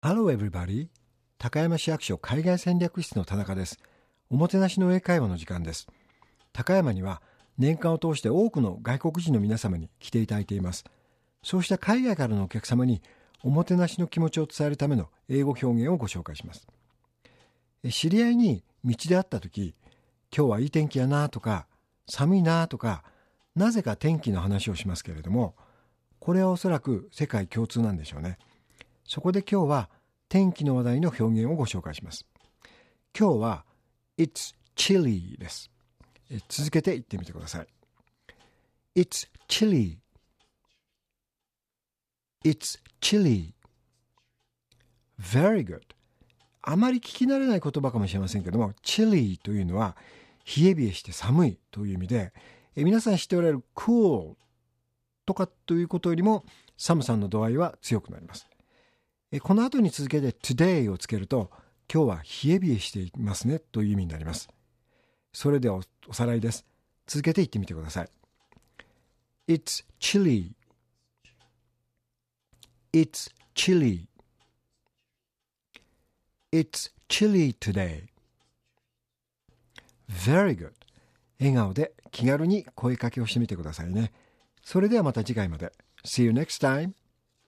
Hello everybody. 高山市役所海外戦略室の田中です。おもてなしの英会話の時間です。高山には年間を通して多くの外国人の皆様に来ていただいています。そうした海外からのお客様におもてなしの気持ちを伝えるための英語表現をご紹介します。知り合いに道で会った時、今日はいい天気やなとか寒いなとか、なぜか天気の話をしますけれども、これはおそらく世界共通なんでしょうね。そこで今日は天気の話題の表現をご紹介します。今日は It's chilly です。続けて言ってみてください。It's chilly. It's chilly. Very good. あまり聞き慣れない言葉かもしれませんけども、chilly というのは冷え冷えして寒いという意味で、皆さん知っておられる cool とかということよりも寒さの度合いは強くなります。この後に続けて today をつけると、今日は冷え冷えしていますねという意味になります。それではおさらいです。続けて言ってみてください。It's chilly. It's chilly. It's chilly today. Very good. 笑顔で気軽に声かけをしてみてくださいね。それではまた次回まで。See you next time.